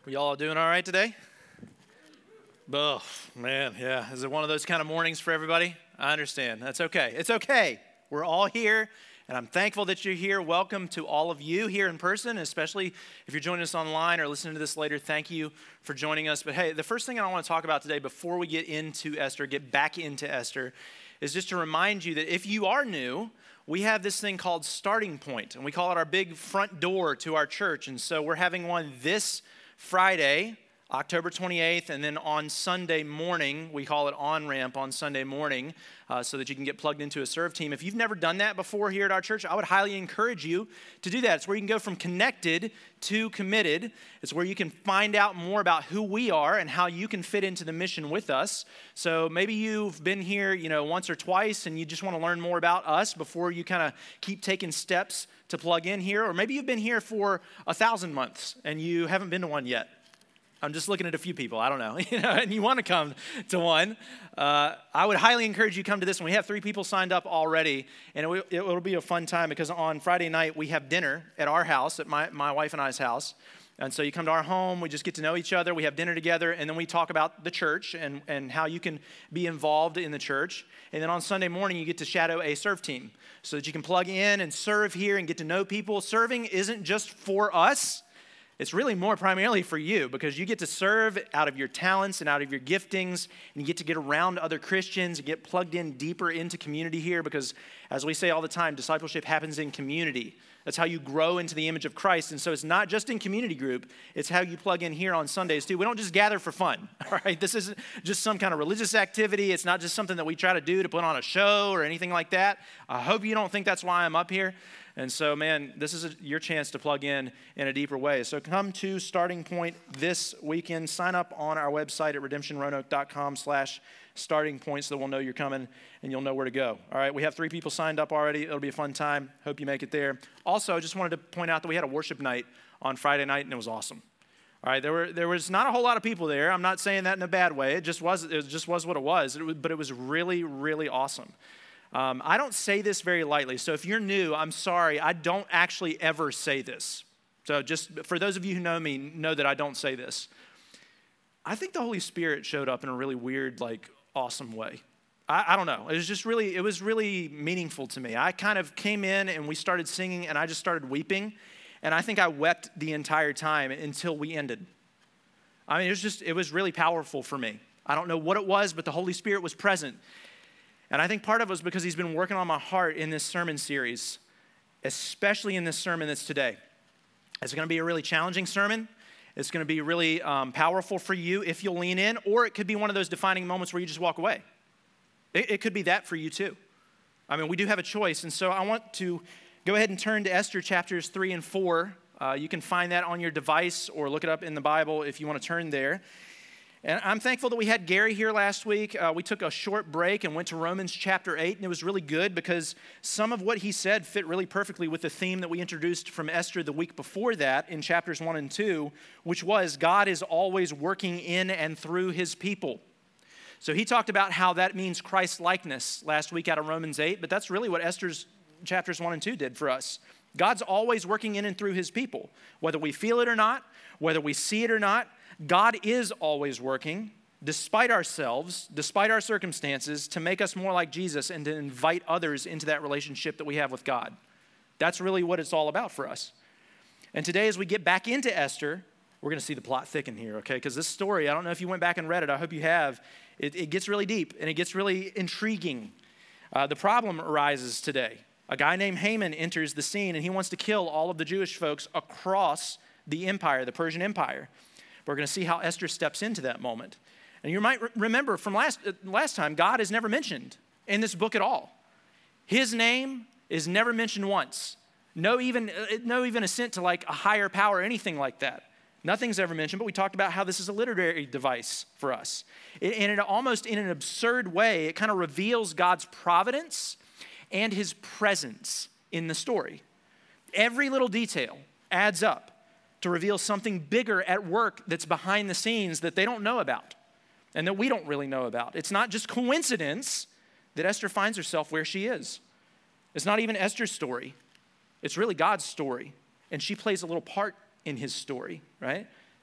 Y'all doing all right today? Oh, man, yeah. Is it one of those kind of mornings for everybody? I understand. That's okay. It's okay. We're all here, and I'm thankful that you're here. Welcome to all of you here in person, especially if you're joining us online or listening to this later. Thank you for joining us. But hey, the first thing I want to talk about today before we get back into Esther, is just to remind you that if you are new, we have this thing called Starting Point, and we call it our big front door to our church. And so we're having one this Friday, October 28th, and then on Sunday morning, we call it On-Ramp on Sunday morning, so that you can get plugged into a serve team. If you've never done that before here at our church, I would highly encourage you to do that. It's where you can go from connected to committed. It's where you can find out more about who we are and how you can fit into the mission with us. So maybe you've been here, once or twice, and you just want to learn more about us before you kind of keep taking steps to plug in here. Or maybe you've been here for 1,000 months and you haven't been to one yet. I'm just looking at a few people, I don't know, and you want to come to one. I would highly encourage you to come to this one. We have 3 people signed up already, and it'll be a fun time because on Friday night we have dinner at our house, at my wife and I's house. And so you come to our home, we just get to know each other, we have dinner together, and then we talk about the church and how you can be involved in the church. And then on Sunday morning, you get to shadow a serve team so that you can plug in and serve here and get to know people. Serving isn't just for us. It's really more primarily for you because you get to serve out of your talents and out of your giftings, and you get to get around other Christians and get plugged in deeper into community here because, as we say all the time, discipleship happens in community. That's how you grow into the image of Christ. And so it's not just in community group, it's how you plug in here on Sundays too. We don't just gather for fun, all right? This isn't just some kind of religious activity. It's not just something that we try to do to put on a show or anything like that. I hope you don't think that's why I'm up here. And so, man, this is your chance to plug in a deeper way. So come to Starting Point this weekend. Sign up on our website at redemptionroanoke.com/starting point so that we'll know you're coming and you'll know where to go. All right, we have 3 people signed up already. It'll be a fun time. Hope you make it there. Also, I just wanted to point out that we had a worship night on Friday night, and it was awesome. All right, there was not a whole lot of people there. I'm not saying that in a bad way. It just was what it was. But it was really, really awesome. I don't say this very lightly, so if you're new, I'm sorry. I don't actually ever say this. So just for those of you who know me, know that I don't say this. I think the Holy Spirit showed up in a really weird, awesome way. I don't know. It was really meaningful to me. I kind of came in and we started singing and I just started weeping. And I think I wept the entire time until we ended. I mean, it was really powerful for me. I don't know what it was, but the Holy Spirit was present. And I think part of it was because he's been working on my heart in this sermon series, especially in this sermon that's today. It's going to be a really challenging sermon. It's going to be really powerful for you if you'll lean in, or it could be one of those defining moments where you just walk away. It could be that for you too. I mean, we do have a choice. And so I want to go ahead and turn to Esther chapters 3 and 4. You can find that on your device or look it up in the Bible if you want to turn there. And I'm thankful that we had Gary here last week. We took a short break and went to Romans chapter 8, and it was really good because some of what he said fit really perfectly with the theme that we introduced from Esther the week before that in chapters 1 and 2, which was God is always working in and through his people. So he talked about how that means Christ-likeness last week out of Romans 8, but that's really what Esther's chapters 1 and 2 did for us. God's always working in and through his people. Whether we feel it or not, whether we see it or not, God is always working, despite ourselves, despite our circumstances, to make us more like Jesus and to invite others into that relationship that we have with God. That's really what it's all about for us. And today, as we get back into Esther, we're going to see the plot thicken here, okay? Because this story, I don't know if you went back and read it. I hope you have. It gets really deep, and it gets really intriguing. The problem arises today. A guy named Haman enters the scene, and he wants to kill all of the Jewish folks across the empire, the Persian Empire. We're going to see how Esther steps into that moment. And you might remember from last time, God is never mentioned in this book at all. His name is never mentioned once. No even assent to a higher power or anything like that. Nothing's ever mentioned, but we talked about how this is a literary device for us. And it almost in an absurd way, it kind of reveals God's providence and his presence in the story. Every little detail adds up to reveal something bigger at work that's behind the scenes that they don't know about and that we don't really know about. It's not just coincidence that Esther finds herself where she is. It's not even Esther's story. It's really God's story. And she plays a little part in his story, right?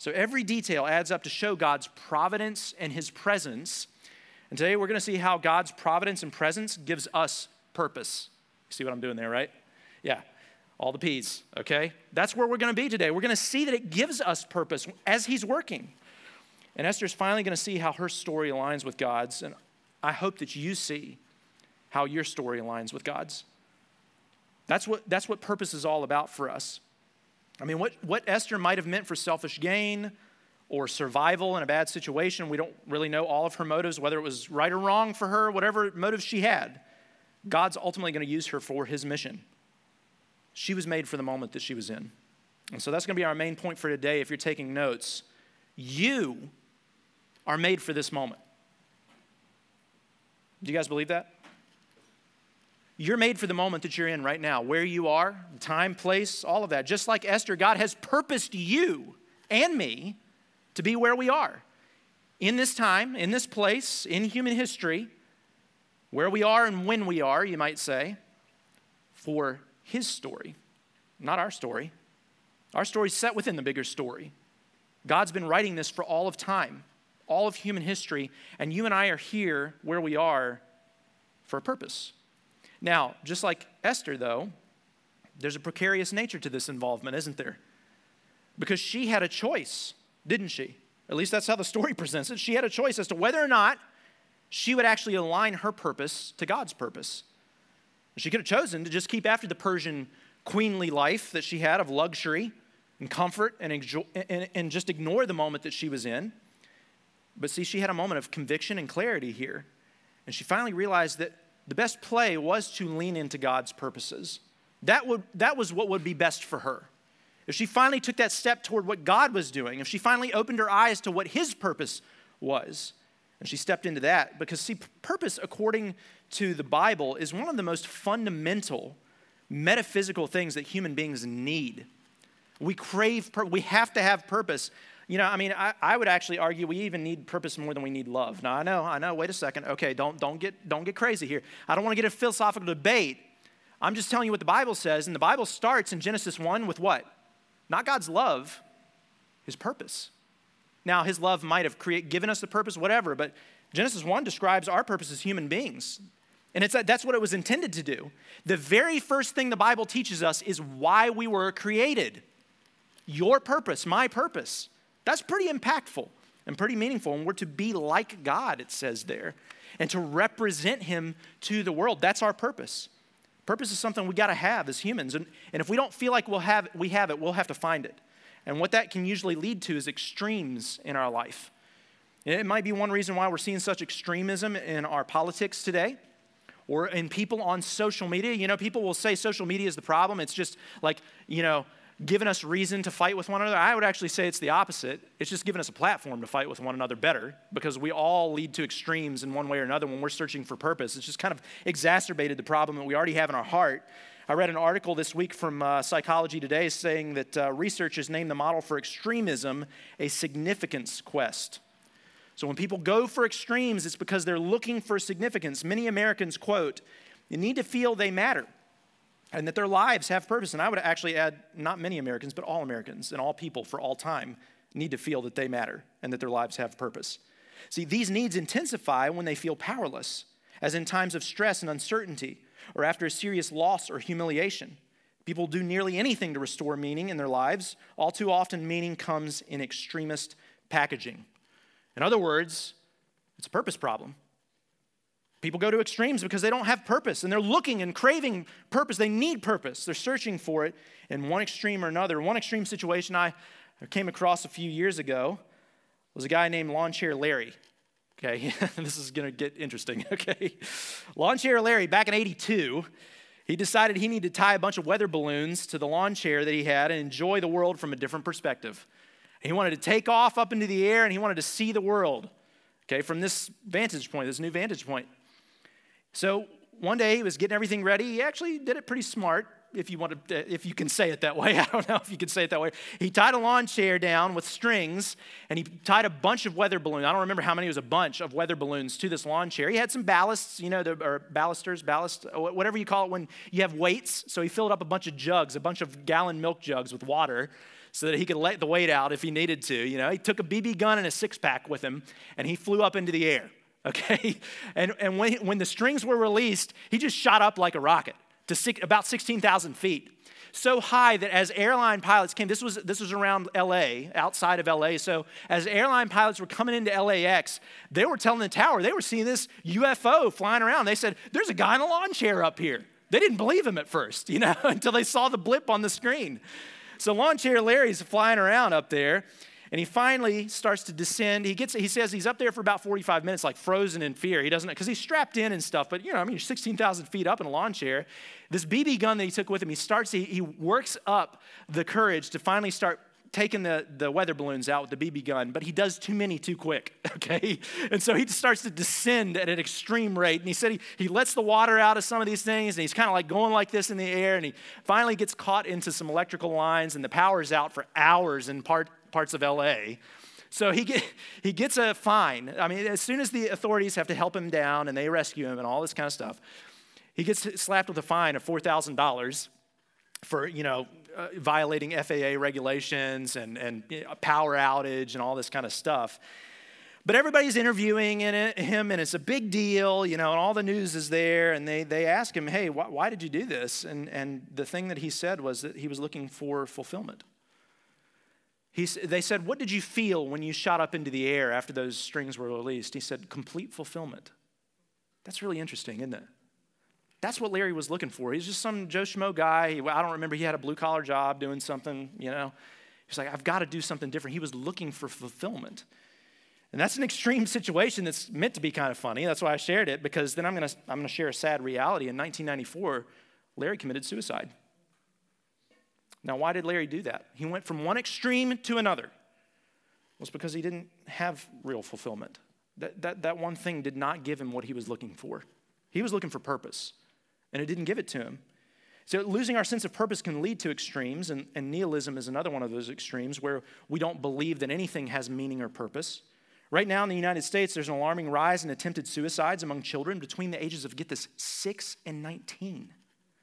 So every detail adds up to show God's providence and his presence. And today we're going to see how God's providence and presence gives us purpose. You see what I'm doing there, right? Yeah, all the P's, okay? That's where we're going to be today. We're going to see that it gives us purpose as he's working. And Esther's finally going to see how her story aligns with God's. And I hope that you see how your story aligns with God's. That's what purpose is all about for us. I mean, what Esther might have meant for selfish gain or survival in a bad situation, we don't really know all of her motives, whether it was right or wrong for her, whatever motives she had. God's ultimately going to use her for his mission. She was made for the moment that she was in. And so that's going to be our main point for today if you're taking notes. You are made for this moment. Do you guys believe that? You're made for the moment that you're in right now, where you are, time, place, all of that. Just like Esther, God has purposed you and me to be where we are. In this time, in this place, in human history, where we are and when we are, you might say, for his story, not our story. Our story's set within the bigger story. God's been writing this for all of time, all of human history, and you and I are here where we are for a purpose. Now, just like Esther, though, there's a precarious nature to this involvement, isn't there? Because she had a choice, didn't she? At least that's how the story presents it. She had a choice as to whether or not she would actually align her purpose to God's purpose. She could have chosen to just keep after the Persian queenly life that she had of luxury and comfort and just ignore the moment that she was in. But see, she had a moment of conviction and clarity here. And she finally realized that the best play was to lean into God's purposes. That was what would be best for her. If she finally took that step toward what God was doing, if she finally opened her eyes to what his purpose was, and she stepped into that, because see, purpose, according to the Bible, is one of the most fundamental metaphysical things that human beings need. We crave, we have to have purpose. You know, I mean, I would actually argue we even need purpose more than we need love. Now, I know, wait a second. Okay, don't get crazy here. I don't want to get a philosophical debate. I'm just telling you what the Bible says, and the Bible starts in Genesis 1 with what? Not God's love, his purpose. Now, his love might have given us the purpose, whatever, but Genesis 1 describes our purpose as human beings. And that's what it was intended to do. The very first thing the Bible teaches us is why we were created. Your purpose, my purpose. That's pretty impactful and pretty meaningful. And we're to be like God, it says there, and to represent him to the world. That's our purpose. Purpose is something we got to have as humans. And if we don't feel like we have it, we'll have to find it. And what that can usually lead to is extremes in our life. And it might be one reason why we're seeing such extremism in our politics today or in people on social media. You know, people will say social media is the problem. It's just like, you know, giving us reason to fight with one another. I would actually say it's the opposite. It's just giving us a platform to fight with one another better, because we all lead to extremes in one way or another when we're searching for purpose. It's just kind of exacerbated the problem that we already have in our heart. I read an article this week from Psychology Today saying that researchers named the model for extremism a significance quest. So when people go for extremes, it's because they're looking for significance. Many Americans, quote, "You need to feel they matter and that their lives have purpose." And I would actually add, not many Americans, but all Americans and all people for all time need to feel that they matter and that their lives have purpose. See, these needs intensify when they feel powerless, as in times of stress and uncertainty, or after a serious loss or humiliation. People do nearly anything to restore meaning in their lives. All too often, meaning comes in extremist packaging. In other words, it's a purpose problem. People go to extremes because they don't have purpose, and they're looking and craving purpose. They need purpose. They're searching for it in one extreme or another. One extreme situation I came across a few years ago was a guy named Lawn Chair Larry. Okay, this is going to get interesting, okay? Lawn Chair Larry, back in 82, he decided he needed to tie a bunch of weather balloons to the lawn chair that he had and enjoy the world from a different perspective. He wanted to take off up into the air, and he wanted to see the world, okay, from this vantage point, this new vantage point. So one day he was getting everything ready. He actually did it pretty smart, if you can say it that way. I don't know if you can say it that way. He tied a lawn chair down with strings, and he tied a bunch of weather balloons. I don't remember how many. It was a bunch of weather balloons to this lawn chair. He had some ballasts, or ballast, whatever you call it when you have weights. So he filled up a bunch of jugs, a bunch of gallon milk jugs with water, so that he could let the weight out if he needed to. You know, he took a BB gun and a six-pack with him, and he flew up into the air, okay? And when the strings were released, he just shot up like a rocket to about 16,000 feet. So high that as airline pilots came, this was around LA, outside of LA. So as airline pilots were coming into LAX, they were telling the tower, they were seeing this UFO flying around. They said, there's a guy in a lawn chair up here. They didn't believe him at first, you know, until they saw the blip on the screen. So lawn chair Larry's flying around up there, and he finally starts to descend. He says he's up there for about 45 minutes, like frozen in fear. He doesn't, because he's strapped in and stuff, but you know, I mean, you're 16,000 feet up in a lawn chair. This BB gun that he took with him, he works up the courage to finally start taking the weather balloons out with the BB gun, but he does too many too quick, okay? And so he just starts to descend at an extreme rate. And he said he lets the water out of some of these things, and he's kind of like going like this in the air, and he finally gets caught into some electrical lines, and the power's out for hours in parts of LA. So he gets a fine. I mean, as soon as the authorities have to help him down and they rescue him and all this kind of stuff, he gets slapped with a fine of $4,000 for, you know, violating FAA regulations and power outage and all this kind of stuff. But everybody's interviewing him, and it's a big deal, you know, and all the news is there, and they ask him, hey, why did you do this? And the thing that he said was that he was looking for fulfillment. They said, what did you feel when you shot up into the air after those strings were released? He said, complete fulfillment. That's really interesting, isn't it? That's what Larry was looking for. He's just some Joe Schmo guy. I don't remember, he had a blue-collar job doing something, you know. He's like, I've got to do something different. He was looking for fulfillment. And that's an extreme situation that's meant to be kind of funny. That's why I shared it, because then I'm going to share a sad reality. In 1994, Larry committed suicide. Now, why did Larry do that? He went from one extreme to another. It was because he didn't have real fulfillment. That one thing did not give him what he was looking for. He was looking for purpose, and it didn't give it to him. So losing our sense of purpose can lead to extremes, and nihilism is another one of those extremes where we don't believe that anything has meaning or purpose. Right now in the United States, there's an alarming rise in attempted suicides among children between the ages of, get this, 6 and 19.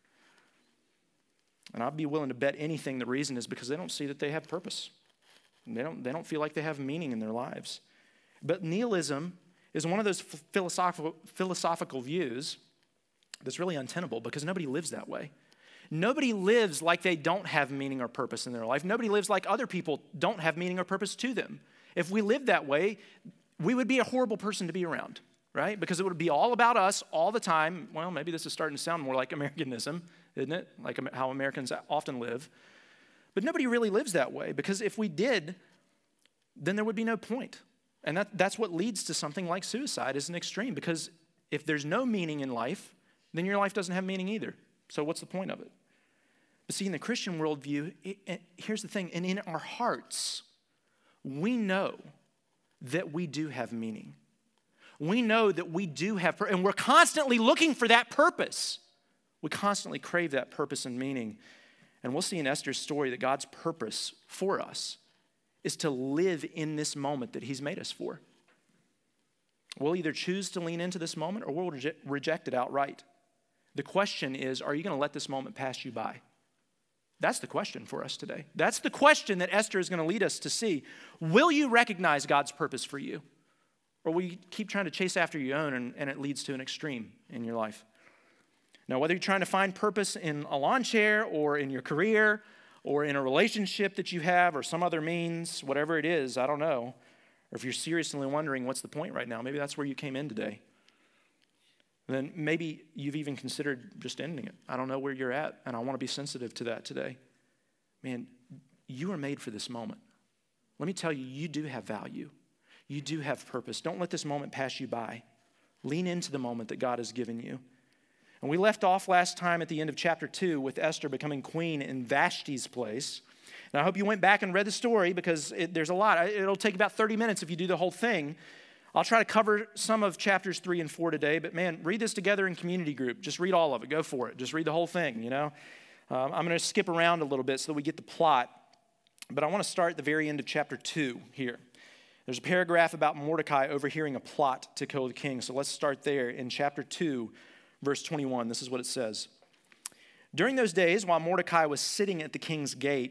And I'd be willing to bet anything the reason is because they don't see that they have purpose. They don't feel like they have meaning in their lives. But nihilism is one of those philosophical views that's really untenable because nobody lives that way. Nobody lives like they don't have meaning or purpose in their life. Nobody lives like other people don't have meaning or purpose to them. If we lived that way, we would be a horrible person to be around, right? Because it would be all about us all the time. Well, maybe this is starting to sound more like Americanism, isn't it? Like how Americans often live. But nobody really lives that way, because if we did, then there would be no point. And that's what leads to something like suicide as an extreme, because if there's no meaning in life, then your life doesn't have meaning either. So what's the point of it? But see, in the Christian worldview, here's the thing, and in our hearts, we know that we do have meaning. We know that we do have, and we're constantly looking for that purpose. We constantly crave that purpose and meaning. And we'll see in Esther's story that God's purpose for us is to live in this moment that he's made us for. We'll either choose to lean into this moment or we'll reject it outright. The question is, are you going to let this moment pass you by? That's the question for us today. That's the question that Esther is going to lead us to see. Will you recognize God's purpose for you? Or will you keep trying to chase after your own and it leads to an extreme in your life? Now, whether you're trying to find purpose in a lawn chair or in your career or in a relationship that you have or some other means, whatever it is, I don't know. Or if you're seriously wondering what's the point right now, maybe that's where you came in today. Then maybe you've even considered just ending it. I don't know where you're at, and I want to be sensitive to that today. Man, you are made for this moment. Let me tell you, you do have value. You do have purpose. Don't let this moment pass you by. Lean into the moment that God has given you. And we left off last time at the end of chapter 2 with Esther becoming queen in Vashti's place. And I hope you went back and read the story because there's a lot. It'll take about 30 minutes if you do the whole thing. I'll try to cover some of chapters 3 and 4 today, but man, read this together in community group. Just read all of it. Go for it. Just read the whole thing, you know. I'm going to skip around a little bit so that we get the plot, but I want to start at the very end of chapter 2 here. There's a paragraph about Mordecai overhearing a plot to kill the king, so let's start there in chapter 2, verse 21. This is what it says. During those days, while Mordecai was sitting at the king's gate,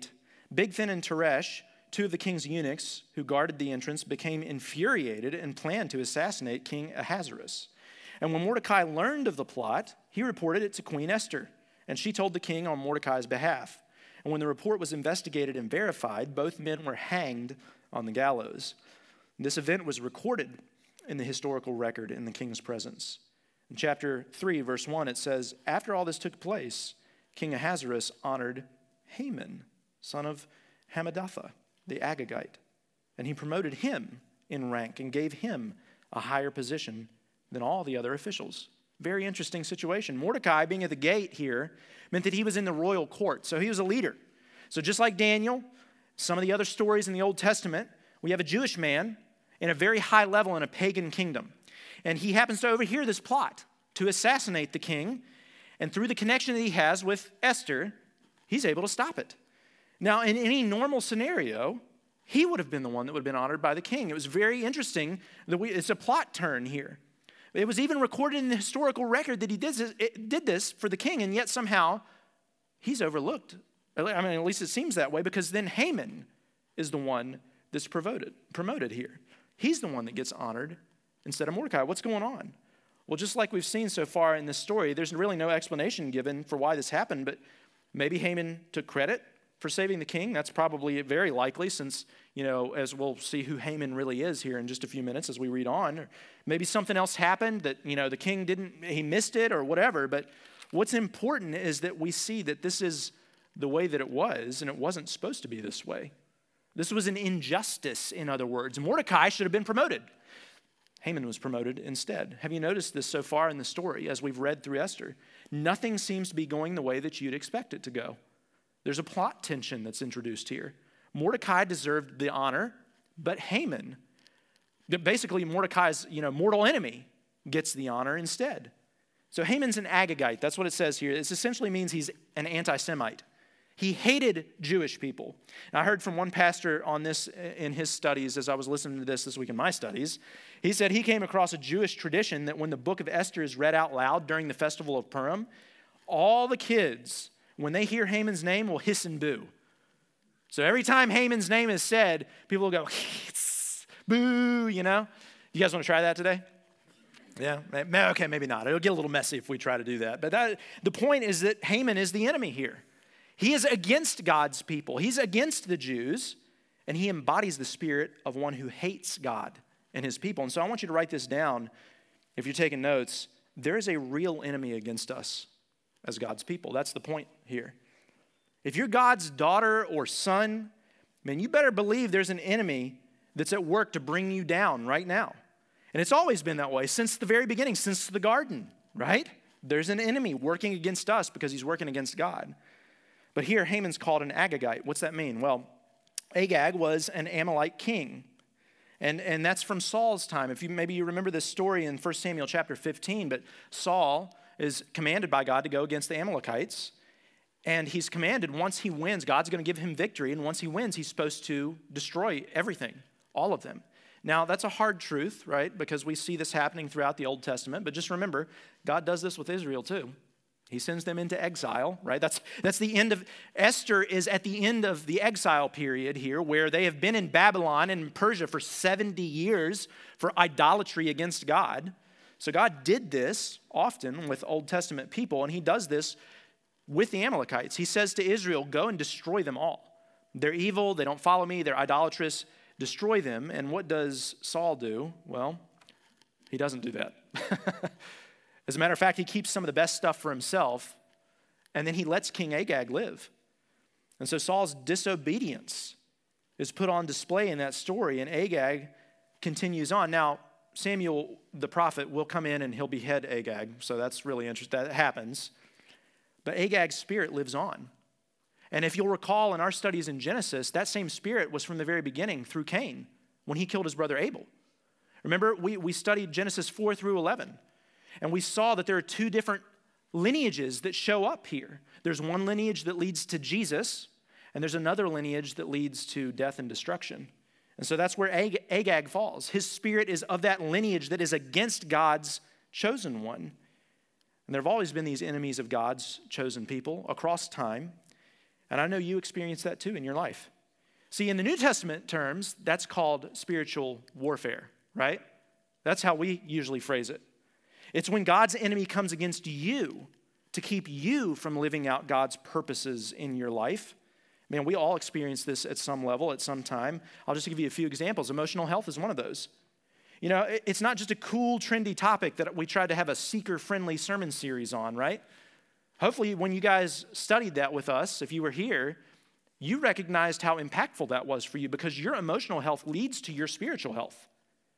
Bigthan and Teresh, two of the king's eunuchs who guarded the entrance, became infuriated and planned to assassinate King Ahasuerus. And when Mordecai learned of the plot, he reported it to Queen Esther, and she told the king on Mordecai's behalf. And when the report was investigated and verified, both men were hanged on the gallows. This event was recorded in the historical record in the king's presence. In chapter 3, verse 1, it says, "After all this took place, King Ahasuerus honored Haman, son of Hammedatha, the Agagite, and he promoted him in rank and gave him a higher position than all the other officials." Very interesting situation. Mordecai, being at the gate here, meant that he was in the royal court, so he was a leader. So just like Daniel, some of the other stories in the Old Testament, we have a Jewish man in a very high level in a pagan kingdom. And he happens to overhear this plot to assassinate the king, and through the connection that he has with Esther, he's able to stop it. Now, in any normal scenario, he would have been the one that would have been honored by the king. It was very interesting that it's a plot turn here. It was even recorded in the historical record that he did this for the king, and yet somehow he's overlooked. I mean, at least it seems that way, because then Haman is the one that's promoted here. He's the one that gets honored instead of Mordecai. What's going on? Well, just like we've seen so far in this story, there's really no explanation given for why this happened, but maybe Haman took credit for saving the king. That's probably very likely, since, as we'll see who Haman really is here in just a few minutes as we read on. Or maybe something else happened that, the king he missed it or whatever. But what's important is that we see that this is the way that it was, and it wasn't supposed to be this way. This was an injustice, in other words. Mordecai should have been promoted. Haman was promoted instead. Have you noticed this so far in the story as we've read through Esther? Nothing seems to be going the way that you'd expect it to go. There's a plot tension that's introduced here. Mordecai deserved the honor, but Haman, basically Mordecai's mortal enemy, gets the honor instead. So Haman's an Agagite. That's what it says here. This essentially means he's an anti-Semite. He hated Jewish people. And I heard from one pastor on this in his studies as I was listening to this week in my studies. He said he came across a Jewish tradition that when the book of Esther is read out loud during the festival of Purim, all the kids, when they hear Haman's name, will hiss and boo. So every time Haman's name is said, people will go, boo, You guys want to try that today? Yeah? Okay, maybe not. It'll get a little messy if we try to do that. But the point is that Haman is the enemy here. He is against God's people. He's against the Jews, and he embodies the spirit of one who hates God and his people. And so I want you to write this down if you're taking notes. There is a real enemy against us as God's people. That's the point here. If you're God's daughter or son, man, you better believe there's an enemy that's at work to bring you down right now. And it's always been that way since the very beginning, since the garden, right? There's an enemy working against us because he's working against God. But here, Haman's called an Agagite. What's that mean? Well, Agag was an Amalekite king. And that's from Saul's time. Maybe you remember this story in 1 Samuel chapter 15, but Saul is commanded by God to go against the Amalekites. And he's commanded, once he wins, God's going to give him victory. And once he wins, he's supposed to destroy everything, all of them. Now, that's a hard truth, right? Because we see this happening throughout the Old Testament. But just remember, God does this with Israel too. He sends them into exile, right? That's the end of, Esther is at the end of the exile period here, where they have been in Babylon and Persia for 70 years for idolatry against God. So God did this often with Old Testament people, and he does this with the Amalekites. He says to Israel, go and destroy them all. They're evil, they don't follow me, they're idolatrous, destroy them. And what does Saul do? Well, he doesn't do that. As a matter of fact, he keeps some of the best stuff for himself, and then he lets King Agag live. And so Saul's disobedience is put on display in that story, and Agag continues on. Now, Samuel, the prophet, will come in and he'll behead Agag, so that's really interesting. That happens. But Agag's spirit lives on. And if you'll recall in our studies in Genesis, that same spirit was from the very beginning through Cain when he killed his brother Abel. Remember, we studied Genesis 4 through 11. And we saw that there are two different lineages that show up here. There's one lineage that leads to Jesus, and there's another lineage that leads to death and destruction. And so that's where Agag falls. His spirit is of that lineage that is against God's chosen one. And there have always been these enemies of God's chosen people across time. And I know you experience that too in your life. See, in the New Testament terms, that's called spiritual warfare, right? That's how we usually phrase it. It's when God's enemy comes against you to keep you from living out God's purposes in your life. Man, we all experience this at some level, at some time. I'll just give you a few examples. Emotional health is one of those. You know, it's not just a cool, trendy topic that we tried to have a seeker-friendly sermon series on, right? Hopefully, when you guys studied that with us, if you were here, you recognized how impactful that was for you because your emotional health leads to your spiritual health.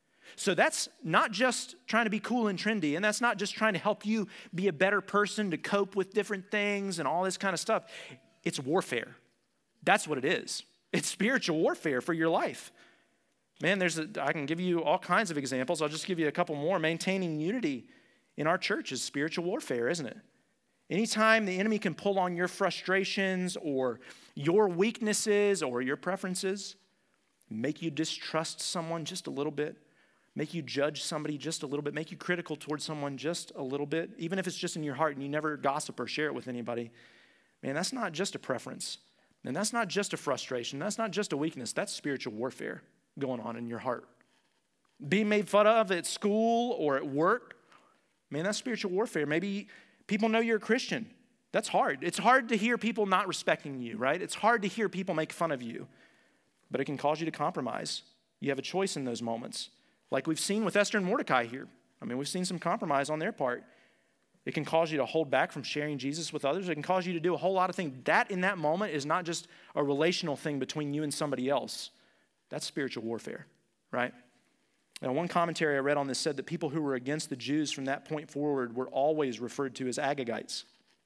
So that's not just trying to be cool and trendy, and that's not just trying to help you be a better person to cope with different things and all this kind of stuff. It's warfare. That's what it is. It's spiritual warfare for your life. Man, I can give you all kinds of examples. I'll just give you a couple more. Maintaining unity in our church is spiritual warfare, isn't it? Anytime the enemy can pull on your frustrations or your weaknesses or your preferences, make you distrust someone just a little bit, make you judge somebody just a little bit, make you critical towards someone just a little bit, even if it's just in your heart and you never gossip or share it with anybody, man, that's not just a preference. And that's not just a frustration. That's not just a weakness. That's spiritual warfare going on in your heart. Being made fun of at school or at work, man, that's spiritual warfare. Maybe people know you're a Christian. That's hard. It's hard to hear people not respecting you, right? It's hard to hear people make fun of you. But it can cause you to compromise. You have a choice in those moments. Like we've seen with Esther and Mordecai here. I mean, we've seen some compromise on their part. It can cause you to hold back from sharing Jesus with others. It can cause you to do a whole lot of things. That, in that moment, is not just a relational thing between you and somebody else. That's spiritual warfare, right? Now, one commentary I read on this said that people who were against the Jews from that point forward were always referred to as Agagites.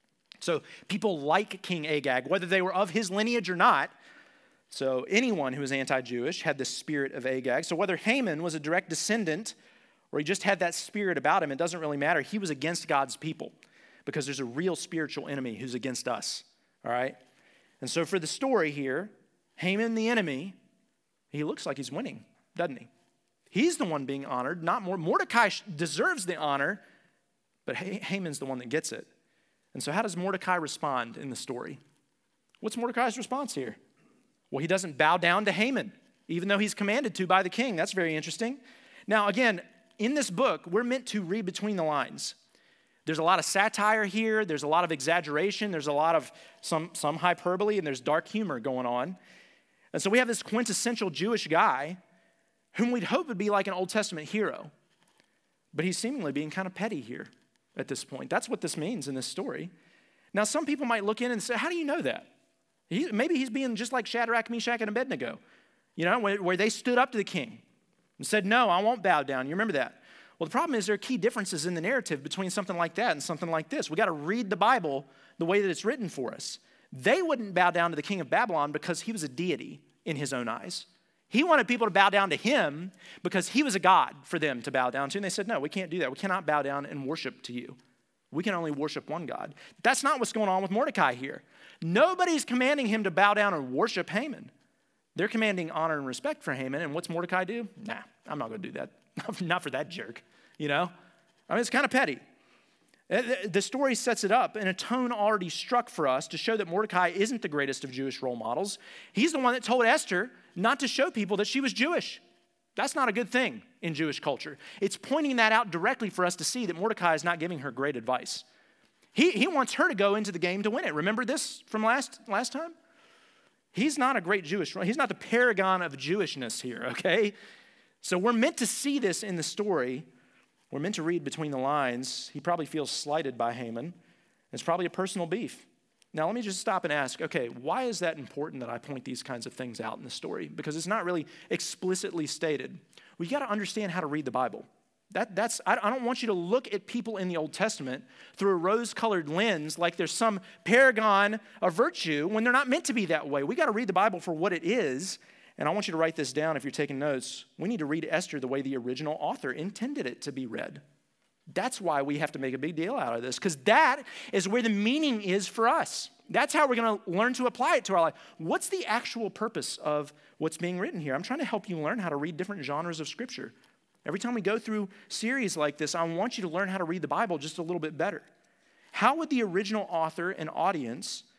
So people like King Agag, whether they were of his lineage or not. So anyone who was anti-Jewish had the spirit of Agag. So whether Haman was a direct descendant or he just had that spirit about him, it doesn't really matter. He was against God's people because there's a real spiritual enemy who's against us, all right? And so for the story here, Haman the enemy, he looks like he's winning, doesn't he? He's the one being honored, not more. Mordecai deserves the honor, but Haman's the one that gets it. And so how does Mordecai respond in the story? What's Mordecai's response here? Well, he doesn't bow down to Haman, even though he's commanded to by the king. That's very interesting. Now, again, in this book, we're meant to read between the lines. There's a lot of satire here. There's a lot of exaggeration. There's a lot of some hyperbole, and there's dark humor going on. And so we have this quintessential Jewish guy whom we'd hope would be like an Old Testament hero. But he's seemingly being kind of petty here at this point. That's what this means in this story. Now, some people might look in and say, how do you know that? Maybe he's being just like Shadrach, Meshach, and Abednego, you know, where they stood up to the king and said, no, I won't bow down. You remember that? Well, the problem is there are key differences in the narrative between something like that and something like this. We got to read the Bible the way that it's written for us. They wouldn't bow down to the king of Babylon because he was a deity in his own eyes. He wanted people to bow down to him because he was a god for them to bow down to. And they said, no, we can't do that. We cannot bow down and worship to you. We can only worship one God. That's not what's going on with Mordecai here. Nobody's commanding him to bow down and worship Haman. They're commanding honor and respect for Haman. And what's Mordecai do? Nah, I'm not going to do that. Not for that jerk, you know? I mean, it's kind of petty. The story sets it up in a tone already struck for us to show that Mordecai isn't the greatest of Jewish role models. He's the one that told Esther not to show people that she was Jewish. That's not a good thing in Jewish culture. It's pointing that out directly for us to see that Mordecai is not giving her great advice. He wants her to go into the game to win it. Remember this from last time? He's not a great he's not the paragon of Jewishness here, okay? So we're meant to see this in the story. We're meant to read between the lines. He probably feels slighted by Haman. It's probably a personal beef. Now, let me just stop and ask, okay, why is that important that I point these kinds of things out in the story? Because it's not really explicitly stated. We got to understand how to read the Bible. I don't want you to look at people in the Old Testament through a rose-colored lens like there's some paragon of virtue when they're not meant to be that way. We got to read the Bible for what it is. And I want you to write this down if you're taking notes. We need to read Esther the way the original author intended it to be read. That's why we have to make a big deal out of this, because that is where the meaning is for us. That's how we're going to learn to apply it to our life. What's the actual purpose of what's being written here? I'm trying to help you learn how to read different genres of Scripture. Every time we go through series like this, I want you to learn how to read the Bible just a little bit better. How would the original author and audience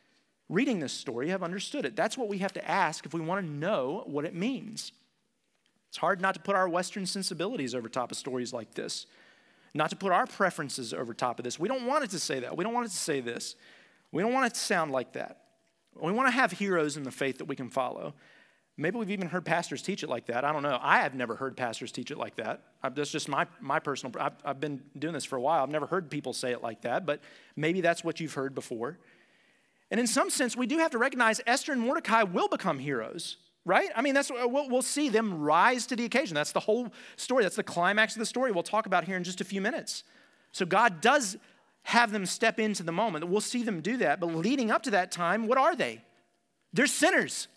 reading this story, have understood it. That's what we have to ask if we want to know what it means. It's hard not to put our Western sensibilities over top of stories like this, not to put our preferences over top of this. We don't want it to say that. We don't want it to say this. We don't want it to sound like that. We want to have heroes in the faith that we can follow. Maybe we've even heard pastors teach it like that. I don't know. I have never heard pastors teach it like that. That's just my personal, I've been doing this for a while. I've never heard people say it like that, but maybe that's what you've heard before. And in some sense, we do have to recognize Esther and Mordecai will become heroes, right? I mean, that's we'll see them rise to the occasion. That's the whole story. That's the climax of the story we'll talk about here in just a few minutes. So God does have them step into the moment. We'll see them do that. But leading up to that time, what are they? They're sinners.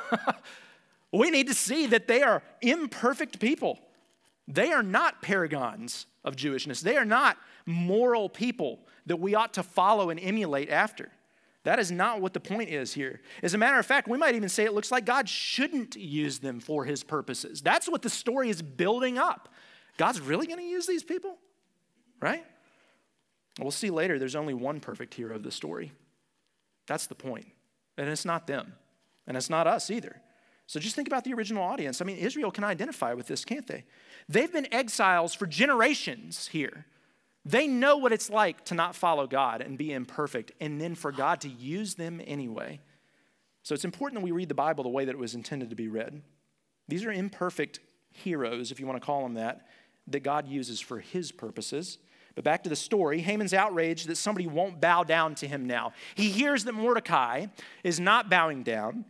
We need to see that they are imperfect people. They are not paragons of Jewishness. They are not moral people that we ought to follow and emulate after. That is not what the point is here. As a matter of fact, we might even say it looks like God shouldn't use them for his purposes. That's what the story is building up. God's really going to use these people? Right? We'll see later there's only one perfect hero of the story. That's the point. And it's not them. And it's not us either. So just think about the original audience. I mean, Israel can identify with this, can't they? They've been exiles for generations here. They know what it's like to not follow God and be imperfect, and then for God to use them anyway. So it's important that we read the Bible the way that it was intended to be read. These are imperfect heroes, if you want to call them that God uses for his purposes. But back to the story, Haman's outraged that somebody won't bow down to him now. He hears that Mordecai is not bowing down.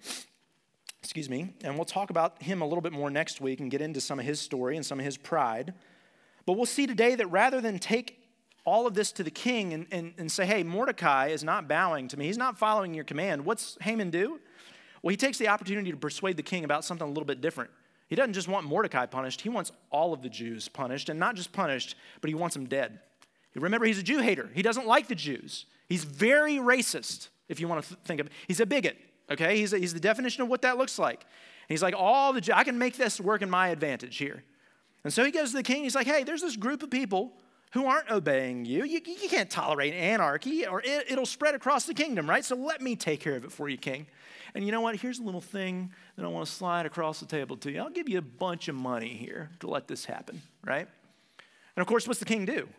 And we'll talk about him a little bit more next week and get into some of his story and some of his pride. But we'll see today that rather than take all of this to the king and say, hey, Mordecai is not bowing to me, he's not following your command, what's Haman do? Well, he takes the opportunity to persuade the king about something a little bit different. He doesn't just want Mordecai punished, he wants all of the Jews punished, and not just punished, but he wants them dead. Remember, he's a Jew hater. He doesn't like the Jews. He's very racist, if you want to think of it. He's a bigot. Okay, he's the definition of what that looks like. And he's like, I can make this work in my advantage here. And so he goes to the king, he's like, hey, there's this group of people who aren't obeying you. You can't tolerate anarchy or it'll spread across the kingdom, right? So let me take care of it for you, king. And you know what? Here's a little thing that I want to slide across the table to you. I'll give you a bunch of money here to let this happen, right? And of course, what's the king do?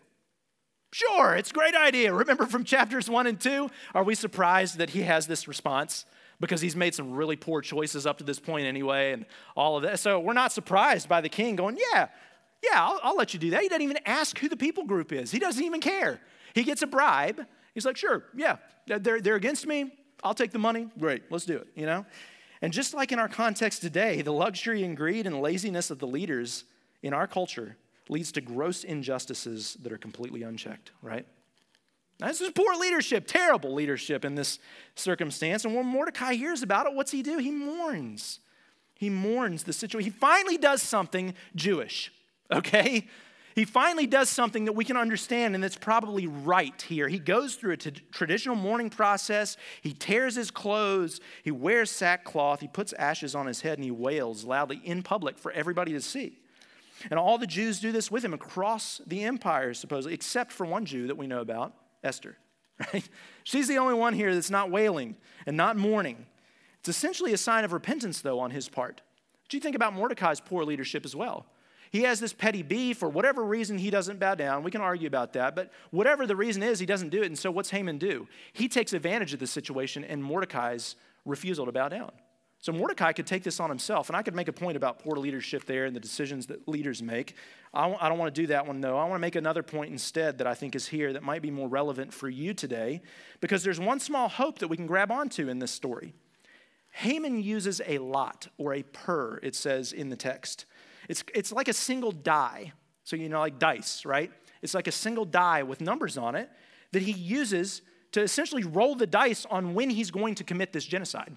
Sure, it's a great idea. Remember from chapters 1 and 2? Are we surprised that he has this response? Because he's made some really poor choices up to this point anyway and all of that. So we're not surprised by the king going, yeah, I'll let you do that. He doesn't even ask who the people group is. He doesn't even care. He gets a bribe. He's like, sure, yeah, they're against me. I'll take the money. Great, let's do it, you know? And just like in our context today, the luxury and greed and laziness of the leaders in our culture leads to gross injustices that are completely unchecked, right? This is poor leadership, terrible leadership in this circumstance. And when Mordecai hears about it, what's he do? He mourns. He mourns the situation. He finally does something Jewish, okay? He finally does something that we can understand and that's probably right here. He goes through a traditional mourning process. He tears his clothes. He wears sackcloth. He puts ashes on his head and he wails loudly in public for everybody to see. And all the Jews do this with him across the empire, supposedly, except for one Jew that we know about, Esther, right? She's the only one here that's not wailing and not mourning. It's essentially a sign of repentance, though, on his part. What do you think about Mordecai's poor leadership as well? He has this petty beef. For whatever reason, he doesn't bow down. We can argue about that. But whatever the reason is, he doesn't do it. And so what's Haman do? He takes advantage of the situation and Mordecai's refusal to bow down. So Mordecai could take this on himself. And I could make a point about poor leadership there and the decisions that leaders make. I don't want to do that one, though. I want to make another point instead that I think is here that might be more relevant for you today. Because there's one small hope that we can grab onto in this story. Haman uses a lot, or a pur, it says in the text. It's like a single die. So, like dice, right? It's like a single die with numbers on it that he uses to essentially roll the dice on when he's going to commit this genocide.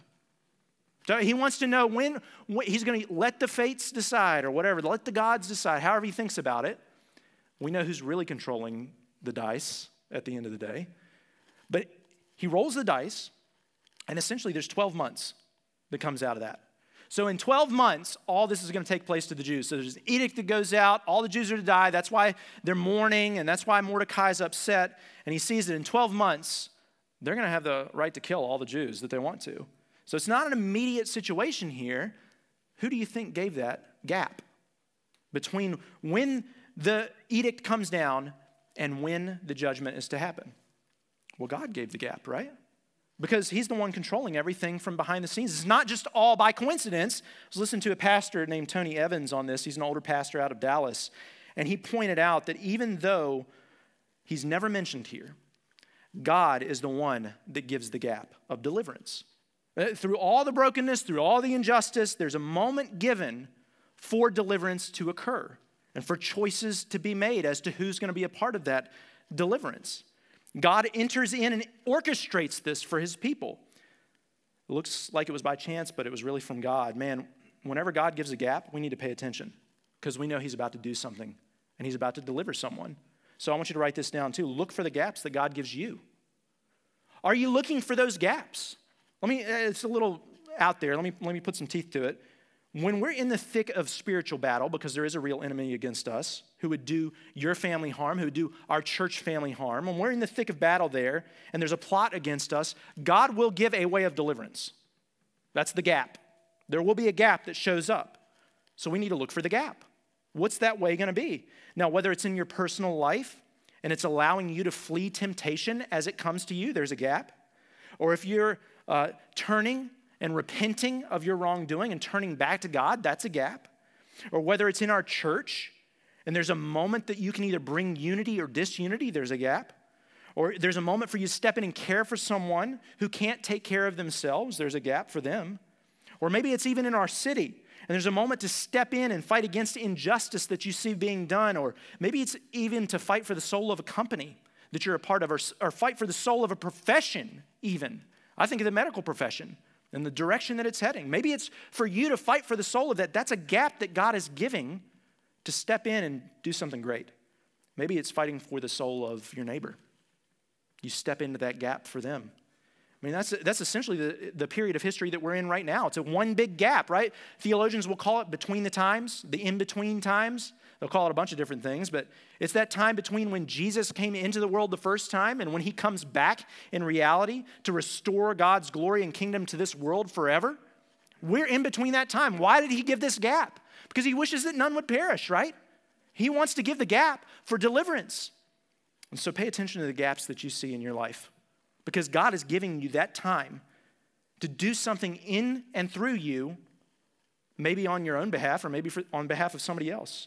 So he wants to know when he's going to let the fates decide or whatever, let the gods decide, however he thinks about it. We know who's really controlling the dice at the end of the day. But he rolls the dice, and essentially there's 12 months that comes out of that. So in 12 months, all this is going to take place to the Jews. So there's an edict that goes out. All the Jews are to die. That's why they're mourning, and that's why Mordecai's upset. And he sees that in 12 months, they're going to have the right to kill all the Jews that they want to. So it's not an immediate situation here. Who do you think gave that gap between when the edict comes down and when the judgment is to happen? Well, God gave the gap, right? Because he's the one controlling everything from behind the scenes. It's not just all by coincidence. I was listening to a pastor named Tony Evans on this. He's an older pastor out of Dallas. And he pointed out that even though he's never mentioned here, God is the one that gives the gap of deliverance. Through all the brokenness, through all the injustice, there's a moment given for deliverance to occur and for choices to be made as to who's going to be a part of that deliverance. God enters in and orchestrates this for his people. It looks like it was by chance, but it was really from God. Man, whenever God gives a gap, we need to pay attention because we know he's about to do something and he's about to deliver someone. So I want you to write this down too. Look for the gaps that God gives you. Are you looking for those gaps? It's a little out there. Let me put some teeth to it. When we're in the thick of spiritual battle, because there is a real enemy against us who would do your family harm, who would do our church family harm, when we're in the thick of battle there and there's a plot against us, God will give a way of deliverance. That's the gap. There will be a gap that shows up. So we need to look for the gap. What's that way going to be? Now, whether it's in your personal life and it's allowing you to flee temptation as it comes to you, there's a gap. Or if you're turning and repenting of your wrongdoing and turning back to God, that's a gap. Or whether it's in our church and there's a moment that you can either bring unity or disunity, there's a gap. Or there's a moment for you to step in and care for someone who can't take care of themselves, there's a gap for them. Or maybe it's even in our city and there's a moment to step in and fight against injustice that you see being done. Or maybe it's even to fight for the soul of a company that you're a part of, or fight for the soul of a profession even. I think of the medical profession and the direction that it's heading. Maybe it's for you to fight for the soul of that. That's a gap that God is giving to step in and do something great. Maybe it's fighting for the soul of your neighbor. You step into that gap for them. I mean, that's essentially the period of history that we're in right now. It's a one big gap, right? Theologians will call it between the times, the in-between times. They'll call it a bunch of different things, but it's that time between when Jesus came into the world the first time and when he comes back in reality to restore God's glory and kingdom to this world forever. We're in between that time. Why did he give this gap? Because he wishes that none would perish, right? He wants to give the gap for deliverance. And so pay attention to the gaps that you see in your life because God is giving you that time to do something in and through you, maybe on your own behalf or maybe on behalf of somebody else.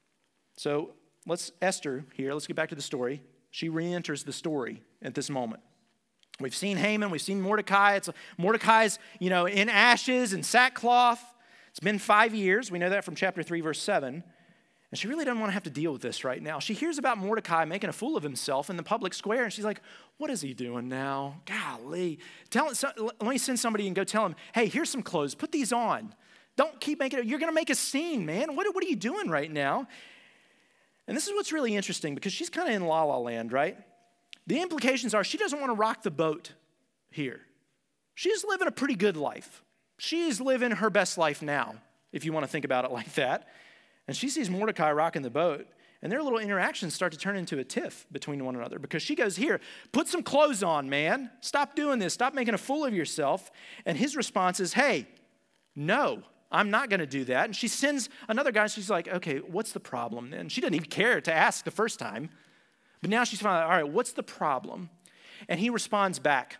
So Esther here, let's get back to the story. She re-enters the story at this moment. We've seen Haman, we've seen Mordecai. Mordecai's, in ashes and sackcloth. It's been 5 years. We know that from chapter 3, verse 7. And she really doesn't want to have to deal with this right now. She hears about Mordecai making a fool of himself in the public square, and she's like, what is he doing now? Golly. Let me send somebody and go tell him, hey, here's some clothes. Put these on. Don't keep making it. You're going to make a scene, man. What are you doing right now? And this is what's really interesting because she's kind of in la-la land, right? The implications are she doesn't want to rock the boat here. She's living a pretty good life. She's living her best life now, if you want to think about it like that. And she sees Mordecai rocking the boat, and their little interactions start to turn into a tiff between one another because she goes, here, put some clothes on, man. Stop doing this. Stop making a fool of yourself. And his response is, hey, no. I'm not going to do that. And she sends another guy. She's like, okay, what's the problem then? She didn't even care to ask the first time. But now she's finally, all right, what's the problem? And he responds back,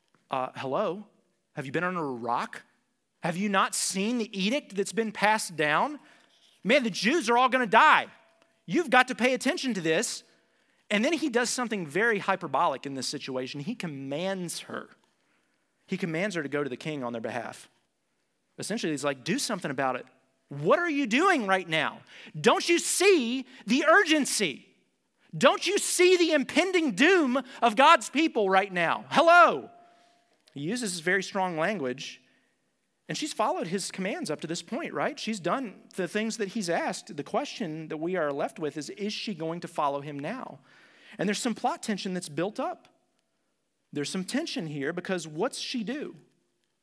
hello? Have you been under a rock? Have you not seen the edict that's been passed down? Man, the Jews are all going to die. You've got to pay attention to this. And then he does something very hyperbolic in this situation. He commands her. He commands her to go to the king on their behalf. Essentially, he's like, do something about it. What are you doing right now? Don't you see the urgency? Don't you see the impending doom of God's people right now? Hello. He uses this very strong language, and she's followed his commands up to this point, right? She's done the things that he's asked. The question that we are left with is she going to follow him now? And there's some plot tension that's built up. There's some tension here because what's she do?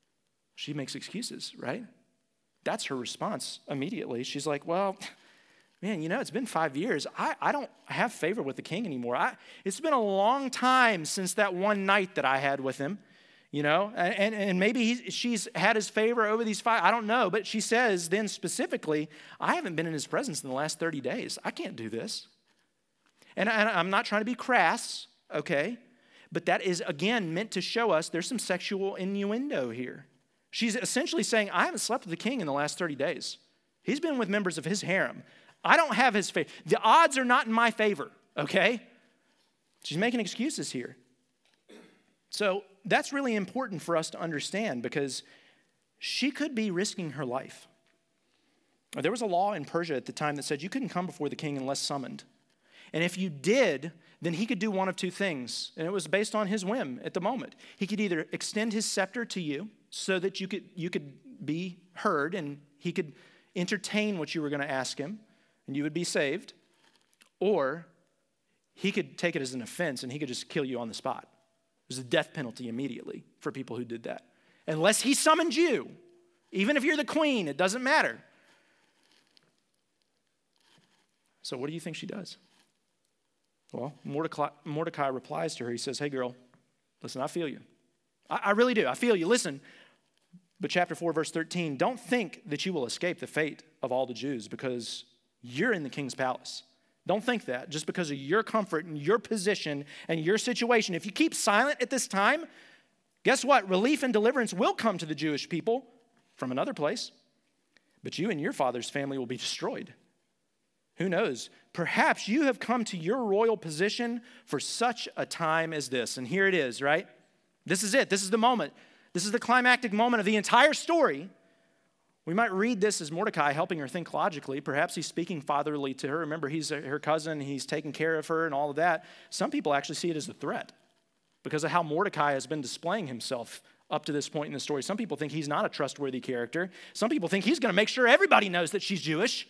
She makes excuses, right? That's her response immediately. She's like, well, man, it's been 5 years. I don't have favor with the king anymore. It's been a long time since that one night that I had with him, and maybe she's had his favor over these 5, I don't know. But she says then specifically, I haven't been in his presence in the last 30 days. I can't do this. And I'm not trying to be crass, okay? But that is, again, meant to show us there's some sexual innuendo here. She's essentially saying, I haven't slept with the king in the last 30 days. He's been with members of his harem. I don't have his favor. The odds are not in my favor, okay? She's making excuses here. So that's really important for us to understand because she could be risking her life. There was a law in Persia at the time that said you couldn't come before the king unless summoned. And if you did, then he could do one of two things. And it was based on his whim at the moment. He could either extend his scepter to you so that you could be heard and he could entertain what you were going to ask him and you would be saved. Or he could take it as an offense and he could just kill you on the spot. There's a death penalty immediately for people who did that. Unless he summoned you. Even if you're the queen, it doesn't matter. So what do you think she does? Well, Mordecai replies to her. He says, hey, girl, listen, I feel you. I really do. I feel you. Listen. But chapter 4, verse 13, don't think that you will escape the fate of all the Jews because you're in the king's palace. Don't think that just because of your comfort and your position and your situation. If you keep silent at this time, guess what? Relief and deliverance will come to the Jewish people from another place. But you and your father's family will be destroyed. Who knows? Perhaps you have come to your royal position for such a time as this. And here it is, right? This is it. This is the moment. This is the climactic moment of the entire story. We might read this as Mordecai helping her think logically. Perhaps he's speaking fatherly to her. Remember, he's her cousin. He's taking care of her and all of that. Some people actually see it as a threat because of how Mordecai has been displaying himself up to this point in the story. Some people think he's not a trustworthy character. Some people think he's going to make sure everybody knows that she's Jewish.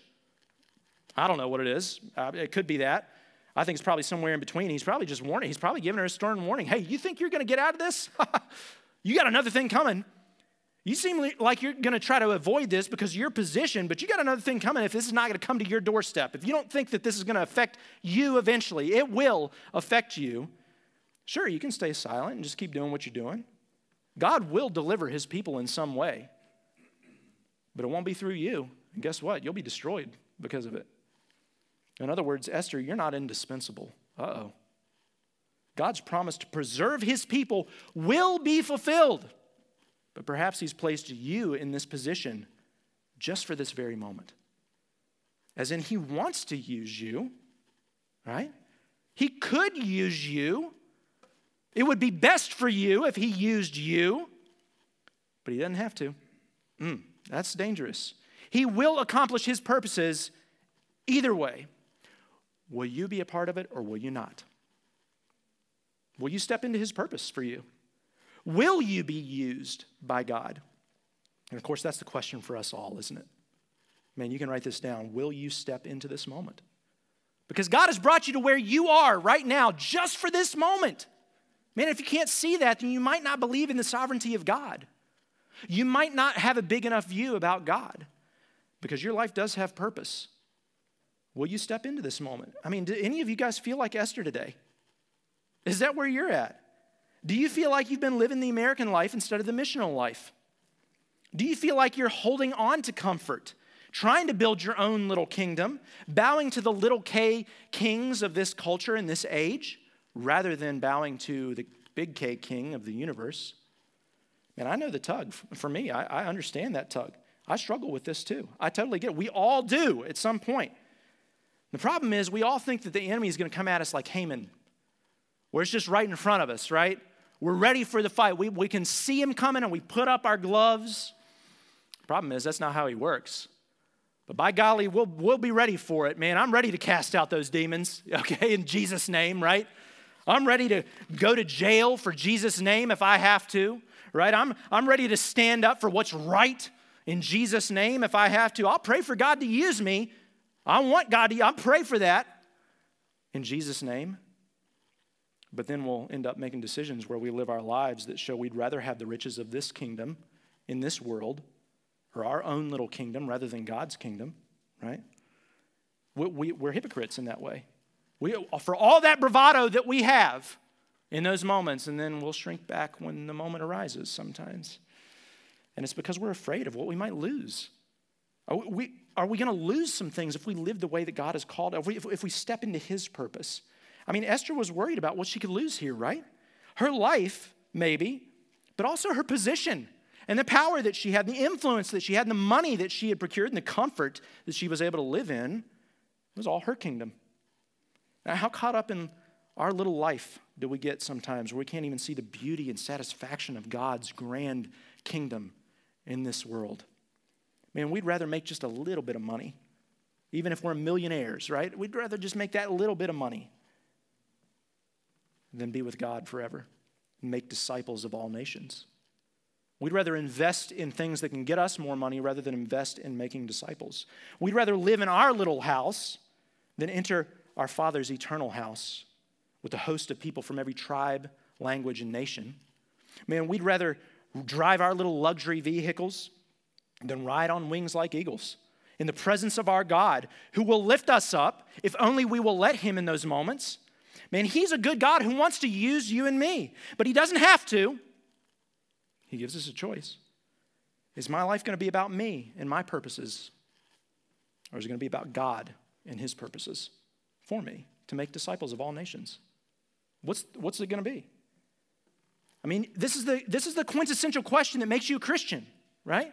I don't know what it is. It could be that. I think it's probably somewhere in between. He's probably just warning. He's probably giving her a stern warning. Hey, you think you're going to get out of this? You got another thing coming. You seem like you're going to try to avoid this because of your position, but you got another thing coming if this is not going to come to your doorstep. If you don't think that this is going to affect you eventually, it will affect you. Sure, you can stay silent and just keep doing what you're doing. God will deliver his people in some way, but it won't be through you. And guess what? You'll be destroyed because of it. In other words, Esther, you're not indispensable. Uh-oh. God's promise to preserve his people will be fulfilled. But perhaps he's placed you in this position just for this very moment. As in, he wants to use you, right? He could use you. It would be best for you if he used you, but he doesn't have to. That's dangerous. He will accomplish his purposes either way. Will you be a part of it or will you not? Will you step into his purpose for you? Will you be used by God? And of course, that's the question for us all, isn't it? Man, you can write this down. Will you step into this moment? Because God has brought you to where you are right now just for this moment. Man, if you can't see that, then you might not believe in the sovereignty of God. You might not have a big enough view about God because your life does have purpose. Will you step into this moment? I mean, do any of you guys feel like Esther today? Is that where you're at? Do you feel like you've been living the American life instead of the missional life? Do you feel like you're holding on to comfort, trying to build your own little kingdom, bowing to the little K kings of this culture and this age, rather than bowing to the big K king of the universe? Man, I know the tug. For me, I understand that tug. I struggle with this too. I totally get it. We all do at some point. The problem is we all think that the enemy is going to come at us like Haman, where it's just right in front of us, right? We're ready for the fight. We can see him coming and we put up our gloves. The problem is that's not how he works. But by golly, we'll be ready for it, man. I'm ready to cast out those demons, okay, in Jesus' name, right? I'm ready to go to jail for Jesus' name if I have to, right? I'm ready to stand up for what's right in Jesus' name if I have to. I'll pray for God to use me. I want God to, I'll pray for that in Jesus' name. But then we'll end up making decisions where we live our lives that show we'd rather have the riches of this kingdom in this world or our own little kingdom rather than God's kingdom, right? We're hypocrites in that way. For all that bravado that we have in those moments, and then we'll shrink back when the moment arises sometimes. And it's because we're afraid of what we might lose. Are we going to lose some things if we live the way that God has called, if we step into his purpose? I mean, Esther was worried about what she could lose here, right? Her life, maybe, but also her position and the power that she had, the influence that she had, and the money that she had procured, and the comfort that she was able to live in. It was all her kingdom. Now, how caught up in our little life do we get sometimes where we can't even see the beauty and satisfaction of God's grand kingdom in this world? Man, we'd rather make just a little bit of money, even if we're millionaires, right? We'd rather just make that little bit of money than be with God forever and make disciples of all nations. We'd rather invest in things that can get us more money rather than invest in making disciples. We'd rather live in our little house than enter our Father's eternal house with a host of people from every tribe, language, and nation. Man, we'd rather drive our little luxury vehicles than ride on wings like eagles in the presence of our God, who will lift us up if only we will let him in those moments. Man, he's a good God who wants to use you and me, but he doesn't have to. He gives us a choice. Is my life going to be about me and my purposes? Or is it going to be about God and his purposes for me to make disciples of all nations? What's it going to be? I mean, this is the quintessential question that makes you a Christian, right?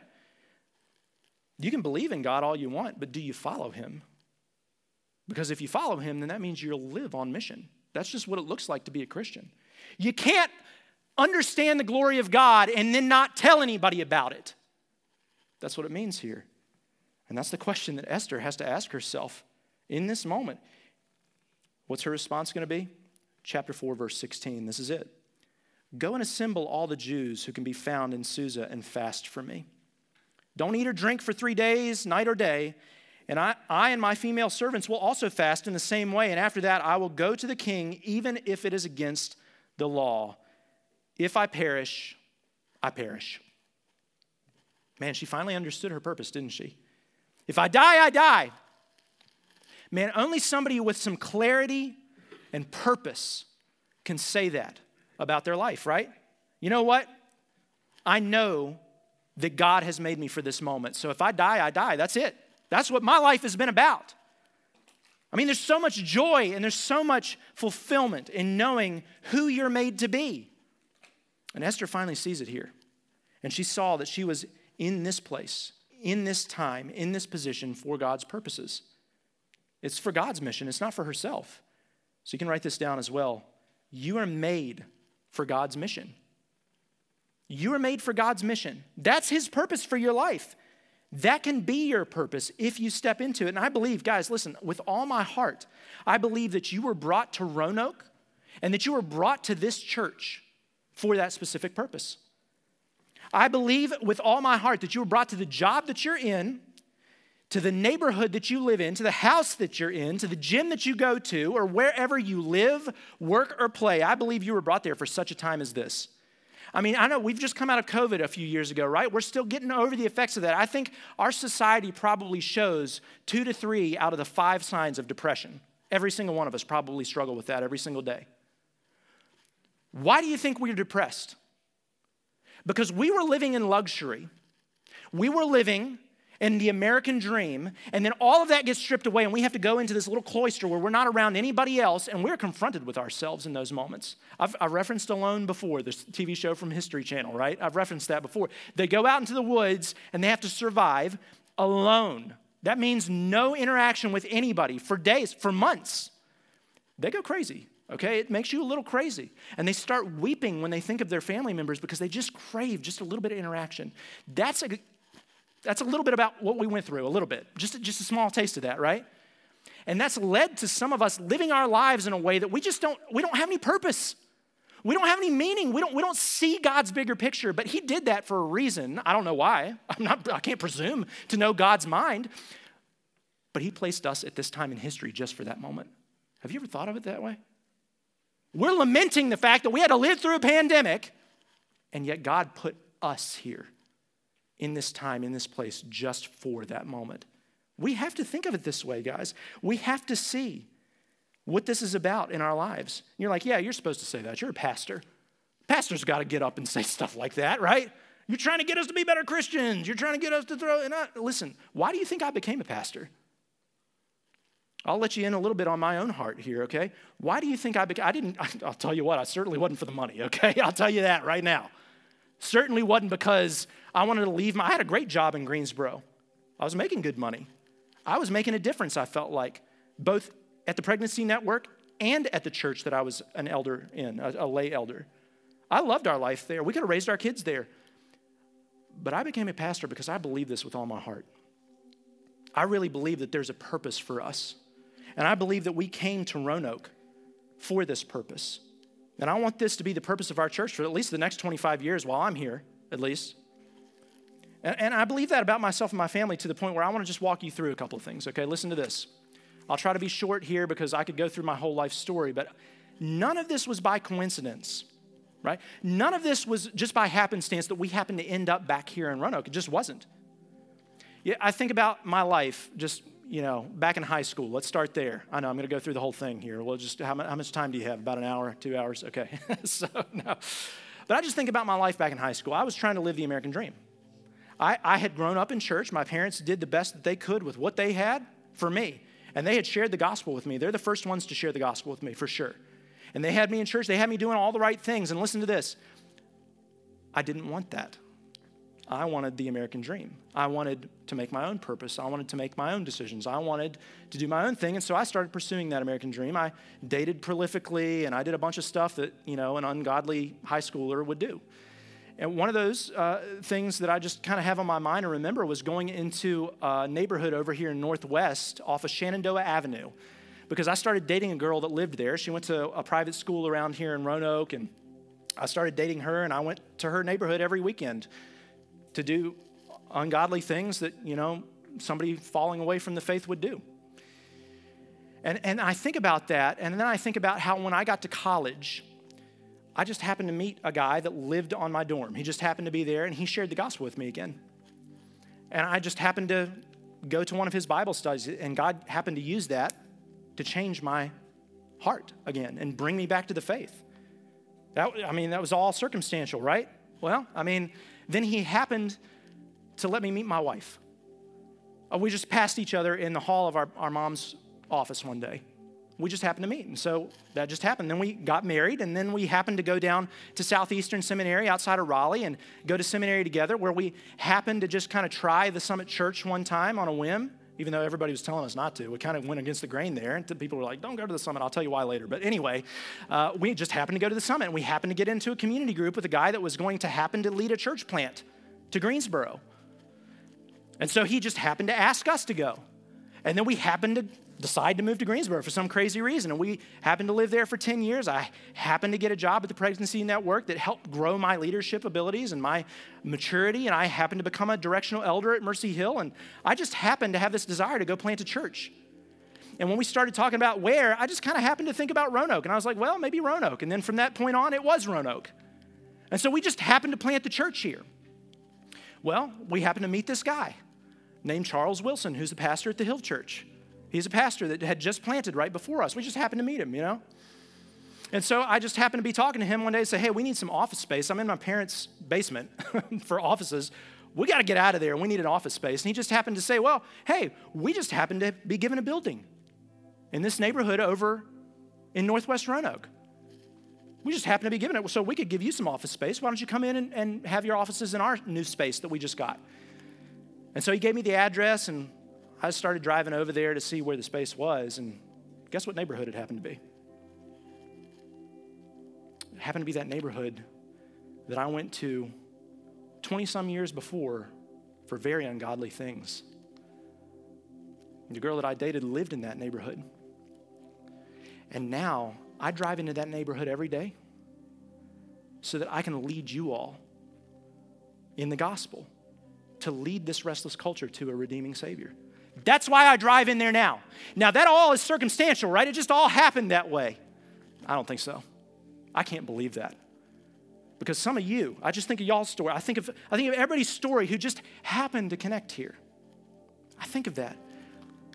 You can believe in God all you want, but do you follow him? Because if you follow him, then that means you'll live on mission. That's just what it looks like to be a Christian. You can't understand the glory of God and then not tell anybody about it. That's what it means here. And that's the question that Esther has to ask herself in this moment. What's her response going to be? Chapter 4, verse 16. This is it. Go and assemble all the Jews who can be found in Susa and fast for me. Don't eat or drink for 3 days, night or day. And I and my female servants will also fast in the same way. And after that, I will go to the king, even if it is against the law. If I perish, I perish. Man, she finally understood her purpose, didn't she? If I die, I die. Man, only somebody with some clarity and purpose can say that about their life, right? You know what? I know that God has made me for this moment. So if I die, I die. That's it. That's what my life has been about. I mean, there's so much joy and there's so much fulfillment in knowing who you're made to be. And Esther finally sees it here. And she saw that she was in this place, in this time, in this position for God's purposes. It's for God's mission. It's not for herself. So you can write this down as well. You are made for God's mission. You are made for God's mission. That's his purpose for your life. That can be your purpose if you step into it. And I believe, guys, listen, with all my heart, I believe that you were brought to Roanoke and that you were brought to this church for that specific purpose. I believe with all my heart that you were brought to the job that you're in, to the neighborhood that you live in, to the house that you're in, to the gym that you go to, or wherever you live, work, or play. I believe you were brought there for such a time as this. I mean, I know we've just come out of COVID a few years ago, right? We're still getting over the effects of that. I think our society probably shows 2 to 3 out of the 5 signs of depression. Every single one of us probably struggle with that every single day. Why do you think we're depressed? Because we were living in luxury. We were living in the American dream, and then all of that gets stripped away, and we have to go into this little cloister where we're not around anybody else, and we're confronted with ourselves in those moments. I've referenced Alone before, this TV show from History Channel, right? I've referenced that before. They go out into the woods, and they have to survive alone. That means no interaction with anybody for days, for months. They go crazy. Okay, it makes you a little crazy. And they start weeping when they think of their family members because they just crave just a little bit of interaction. That's a little bit about what we went through, a little bit. Just a small taste of that, right? And that's led to some of us living our lives in a way that we don't have any purpose. We don't have any meaning. We don't see God's bigger picture, but he did that for a reason. I don't know why. I can't presume to know God's mind. But he placed us at this time in history just for that moment. Have you ever thought of it that way? We're lamenting the fact that we had to live through a pandemic, and yet God put us here in this time, in this place, just for that moment. We have to think of it this way, guys. We have to see what this is about in our lives. And you're like, yeah, you're supposed to say that. You're a pastor. Pastors got to get up and say stuff like that, right? You're trying to get us to be better Christians. You're trying to get us to throw. Listen, why do you think I became a pastor? I'll let you in a little bit on my own heart here, okay? Why do you think I'll tell you what, I certainly wasn't for the money, okay? I'll tell you that right now. Certainly wasn't because I wanted to leave. I had a great job in Greensboro. I was making good money. I was making a difference, I felt like, both at the Pregnancy Network and at the church that I was an elder in, a lay elder. I loved our life there. We could have raised our kids there. But I became a pastor because I believe this with all my heart. I really believe that there's a purpose for us. And I believe that we came to Roanoke for this purpose. And I want this to be the purpose of our church for at least the next 25 years while I'm here, at least. And I believe that about myself and my family to the point where I want to just walk you through a couple of things, okay? Listen to this. I'll try to be short here because I could go through my whole life story, but none of this was by coincidence, right? None of this was just by happenstance that we happened to end up back here in Roanoke. It just wasn't. Yeah, I think about my life just, back in high school. Let's start there. I know I'm going to go through the whole thing here. Well, just how much time do you have? About an hour, 2 hours? Okay. No. But I just think about my life back in high school. I was trying to live the American dream. I had grown up in church. My parents did the best that they could with what they had for me. And they had shared the gospel with me. They're the first ones to share the gospel with me, for sure. And they had me in church. They had me doing all the right things. And listen to this. I didn't want that. I wanted the American dream. I wanted to make my own purpose. I wanted to make my own decisions. I wanted to do my own thing. And so I started pursuing that American dream. I dated prolifically, and I did a bunch of stuff that, an ungodly high schooler would do. And one of those things that I just kind of have on my mind and remember was going into a neighborhood over here in Northwest off of Shenandoah Avenue, because I started dating a girl that lived there. She went to a private school around here in Roanoke, and I started dating her, and I went to her neighborhood every weekend to do ungodly things that, somebody falling away from the faith would do. And I think about that, and then I think about how when I got to college, I just happened to meet a guy that lived on my dorm. He just happened to be there, and he shared the gospel with me again. And I just happened to go to one of his Bible studies, and God happened to use that to change my heart again and bring me back to the faith. That was all circumstantial, right? Well, then he happened to let me meet my wife. We just passed each other in the hall of our mom's office one day. We just happened to meet, and so that just happened. Then we got married, and then we happened to go down to Southeastern Seminary outside of Raleigh and go to seminary together, where we happened to just kind of try the Summit Church one time on a whim, even though everybody was telling us not to. We kind of went against the grain there, and people were like, don't go to the Summit. I'll tell you why later. But anyway, we just happened to go to the Summit, and we happened to get into a community group with a guy that was going to happen to lead a church plant to Greensboro. And so he just happened to ask us to go. And then we happened to decide to move to Greensboro for some crazy reason. And we happened to live there for 10 years. I happened to get a job at the Pregnancy Network that helped grow my leadership abilities and my maturity. And I happened to become a directional elder at Mercy Hill. And I just happened to have this desire to go plant a church. And when we started talking about where, I just kind of happened to think about Roanoke. And I was like, well, maybe Roanoke. And then from that point on, it was Roanoke. And so we just happened to plant the church here. Well, we happened to meet this guy named Charles Wilson, who's the pastor at the Hill Church. He's a pastor that had just planted right before us. We just happened to meet him, And so I just happened to be talking to him one day and say, hey, we need some office space. I'm in my parents' basement for offices. We got to get out of there. We need an office space. And he just happened to say, well, hey, we just happened to be given a building in this neighborhood over in Northwest Roanoke. We just happened to be given it, so we could give you some office space. Why don't you come in and have your offices in our new space that we just got? And so he gave me the address, and I started driving over there to see where the space was, and guess what neighborhood it happened to be? It happened to be that neighborhood that I went to 20-some years before for very ungodly things. And the girl that I dated lived in that neighborhood. And now I drive into that neighborhood every day so that I can lead you all in the gospel, to lead this restless culture to a redeeming Savior. That's why I drive in there now. Now, that all is circumstantial, right? It just all happened that way. I don't think so. I can't believe that. Because some of you, I just think of y'all's story. I think of everybody's story who just happened to connect here. I think of that.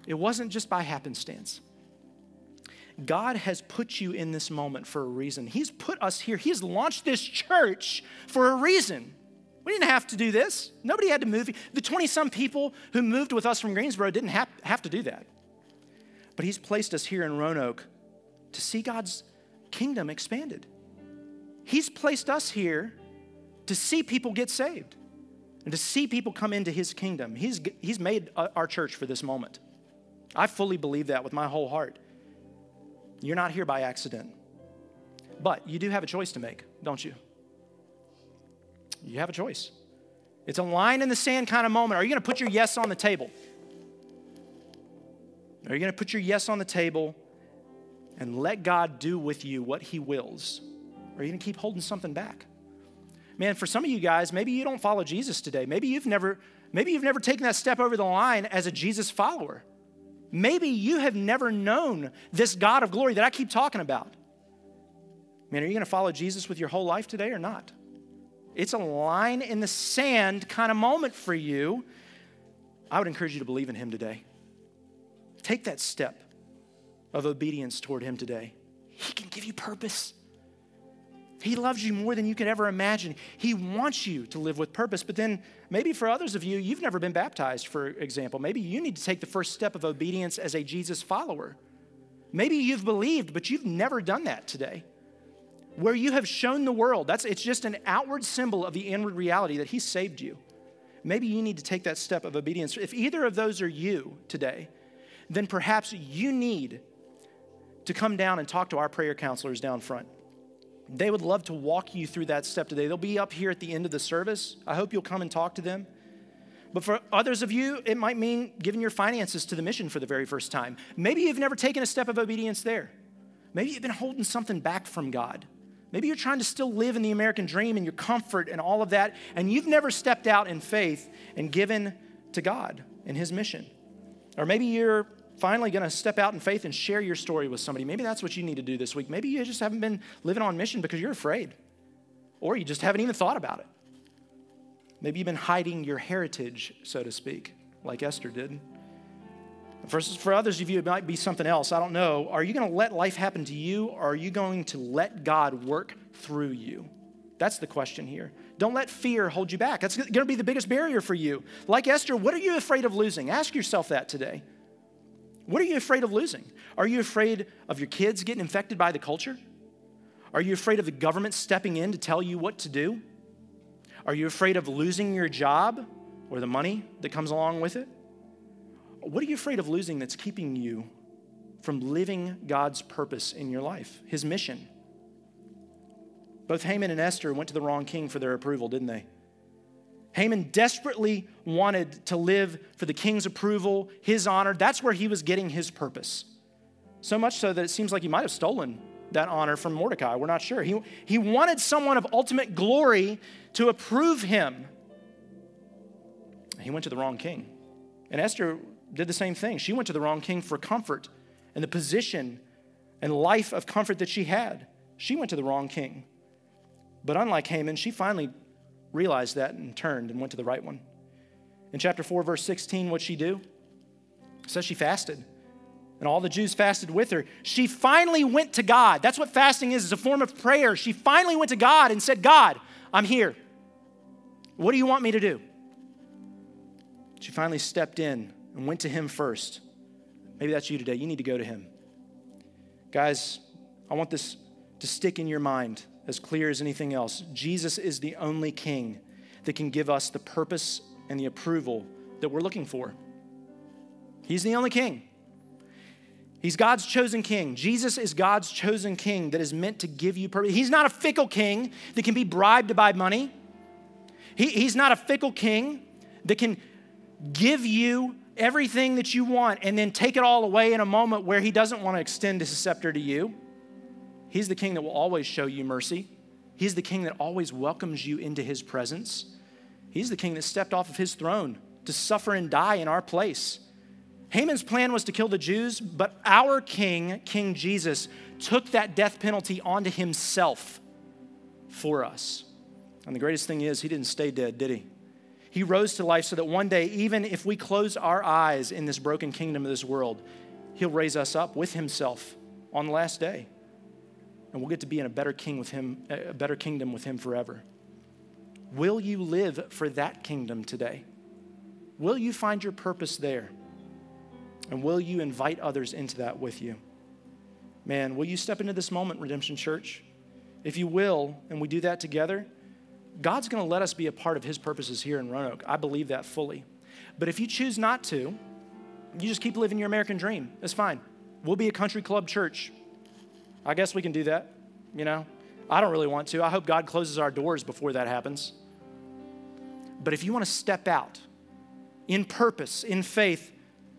It wasn't just by happenstance. God has put you in this moment for a reason. He's put us here. He's launched this church for a reason. We didn't have to do this. Nobody had to move. The 20-some people who moved with us from Greensboro didn't have to do that. But he's placed us here in Roanoke to see God's kingdom expanded. He's placed us here to see people get saved and to see people come into his kingdom. He's made our church for this moment. I fully believe that with my whole heart. You're not here by accident. But you do have a choice to make, don't you? You have a choice. It's a line in the sand kind of moment. Are you going to put your yes on the table? Are you going to put your yes on the table and let God do with you what he wills? Or are you going to keep holding something back? Man, for some of you guys, maybe you don't follow Jesus today. Maybe you've never taken that step over the line as a Jesus follower. Maybe you have never known this God of glory that I keep talking about. Man, are you going to follow Jesus with your whole life today or not? It's a line in the sand kind of moment for you. I would encourage you to believe in him today. Take that step of obedience toward him today. He can give you purpose. He loves you more than you could ever imagine. He wants you to live with purpose. But then maybe for others of you, you've never been baptized, for example. Maybe you need to take the first step of obedience as a Jesus follower. Maybe you've believed, but you've never done that today. Where you have shown the world, it's just an outward symbol of the inward reality that he saved you. Maybe you need to take that step of obedience. If either of those are you today, then perhaps you need to come down and talk to our prayer counselors down front. They would love to walk you through that step today. They'll be up here at the end of the service. I hope you'll come and talk to them. But for others of you, it might mean giving your finances to the mission for the very first time. Maybe you've never taken a step of obedience there. Maybe you've been holding something back from God. Maybe you're trying to still live in the American dream and your comfort and all of that, and you've never stepped out in faith and given to God and his mission. Or maybe you're finally going to step out in faith and share your story with somebody. Maybe that's what you need to do this week. Maybe you just haven't been living on mission because you're afraid, or you just haven't even thought about it. Maybe you've been hiding your heritage, so to speak, like Esther did. For others of you, it might be something else. I don't know. Are you going to let life happen to you, or are you going to let God work through you? That's the question here. Don't let fear hold you back. That's going to be the biggest barrier for you. Like Esther, what are you afraid of losing? Ask yourself that today. What are you afraid of losing? Are you afraid of your kids getting infected by the culture? Are you afraid of the government stepping in to tell you what to do? Are you afraid of losing your job or the money that comes along with it? What are you afraid of losing that's keeping you from living God's purpose in your life, his mission? Both Haman and Esther went to the wrong king for their approval, didn't they? Haman desperately wanted to live for the king's approval, his honor. That's where he was getting his purpose. So much so that it seems like he might have stolen that honor from Mordecai. We're not sure. He wanted someone of ultimate glory to approve him. He went to the wrong king. And Esther did the same thing. She went to the wrong king for comfort and the position and life of comfort that she had. She went to the wrong king. But unlike Haman, she finally realized that and turned and went to the right one. In chapter 4, verse 16, what'd she do? It says she fasted. And all the Jews fasted with her. She finally went to God. That's what fasting is. It's a form of prayer. She finally went to God and said, God, I'm here. What do you want me to do? She finally stepped in and went to him first. Maybe that's you today. You need to go to him. Guys, I want this to stick in your mind as clear as anything else. Jesus is the only king that can give us the purpose and the approval that we're looking for. He's the only king. He's God's chosen king. Jesus is God's chosen king that is meant to give you purpose. He's not a fickle king that can be bribed to buy money. He's not a fickle king that can give you everything that you want and then take it all away in a moment where he doesn't want to extend his scepter to you. He's the king that will always show you mercy. He's the king that always welcomes you into his presence. He's the king that stepped off of his throne to suffer and die in our place. Haman's plan was to kill the Jews, but our king, King Jesus, took that death penalty onto himself for us. And the greatest thing is, he didn't stay dead, did he? He rose to life so that one day, even if we close our eyes in this broken kingdom of this world, he'll raise us up with himself on the last day. And we'll get to be in a better kingdom with him forever. Will you live for that kingdom today? Will you find your purpose there? And will you invite others into that with you? Man, will you step into this moment, Redemption Church? If you will, and we do that together, God's going to let us be a part of his purposes here in Roanoke. I believe that fully. But if you choose not to, you just keep living your American dream. That's fine. We'll be a country club church. I guess we can do that, you know. I don't really want to. I hope God closes our doors before that happens. But if you want to step out in purpose, in faith,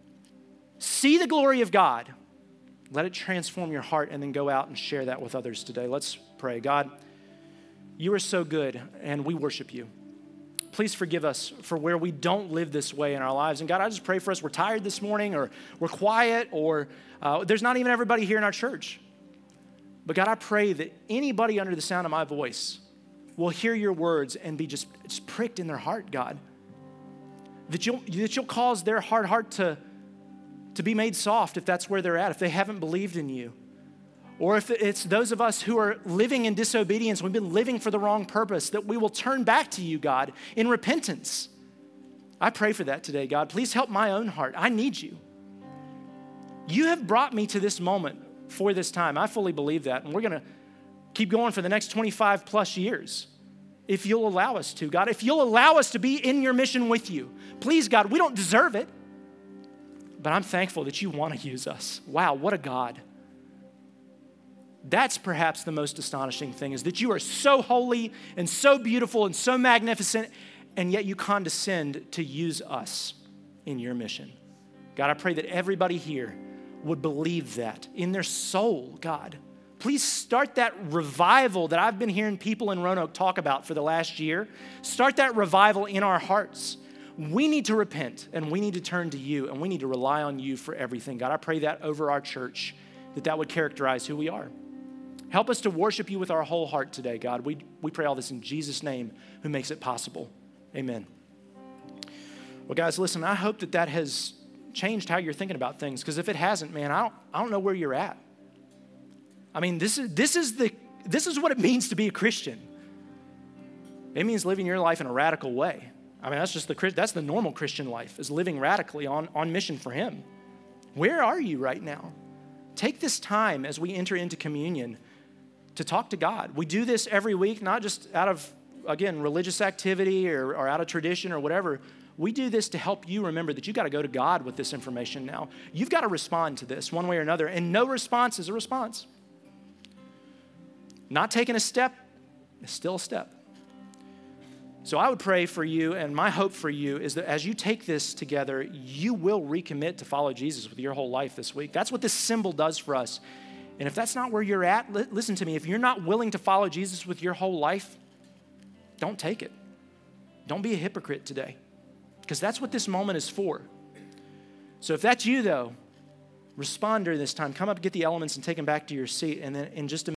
see the glory of God, let it transform your heart, and then go out and share that with others today. Let's pray. God, you are so good, and we worship you. Please forgive us for where we don't live this way in our lives. And God, I just pray for us. We're tired this morning, or we're quiet, or there's not even everybody here in our church. But God, I pray that anybody under the sound of my voice will hear your words and be just pricked in their heart, God. That you'll cause their hard heart to be made soft if that's where they're at, if they haven't believed in you. Or if it's those of us who are living in disobedience, we've been living for the wrong purpose, that we will turn back to you, God, in repentance. I pray for that today, God. Please help my own heart. I need you. You have brought me to this moment for this time. I fully believe that. And we're going to keep going for the next 25 plus years. If you'll allow us to, God. If you'll allow us to be in your mission with you. Please, God, we don't deserve it. But I'm thankful that you want to use us. Wow, what a God. That's perhaps the most astonishing thing, is that you are so holy and so beautiful and so magnificent, and yet you condescend to use us in your mission. God, I pray that everybody here would believe that in their soul, God. Please start that revival that I've been hearing people in Roanoke talk about for the last year. Start that revival in our hearts. We need to repent, and we need to turn to you, and we need to rely on you for everything. God, I pray that over our church, that would characterize who we are. Help us to worship you with our whole heart today, God. We pray all this in Jesus' name, who makes it possible. Amen. Well, guys, listen, I hope that has changed how you're thinking about things, because if it hasn't, man, I don't know where you're at. I mean, this is what it means to be a Christian. It means living your life in a radical way. I mean, that's the normal Christian life, is living radically on mission for him. Where are you right now? Take this time as we enter into communion to talk to God. We do this every week, not just out of, again, religious activity or out of tradition or whatever. We do this to help you remember that you've got to go to God with this information now. You've got to respond to this one way or another, and no response is a response. Not taking a step is still a step. So I would pray for you, and my hope for you is that as you take this together, you will recommit to follow Jesus with your whole life this week. That's what this symbol does for us. And if that's not where you're at, listen to me. If you're not willing to follow Jesus with your whole life, don't take it. Don't be a hypocrite today, because that's what this moment is for. So if that's you, though, respond during this time. Come up, get the elements, and take them back to your seat. And then in just a